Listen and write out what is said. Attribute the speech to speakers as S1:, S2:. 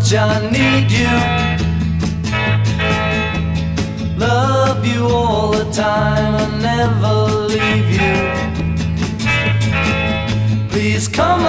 S1: much I need you. Love you all the time and never leave you. Please come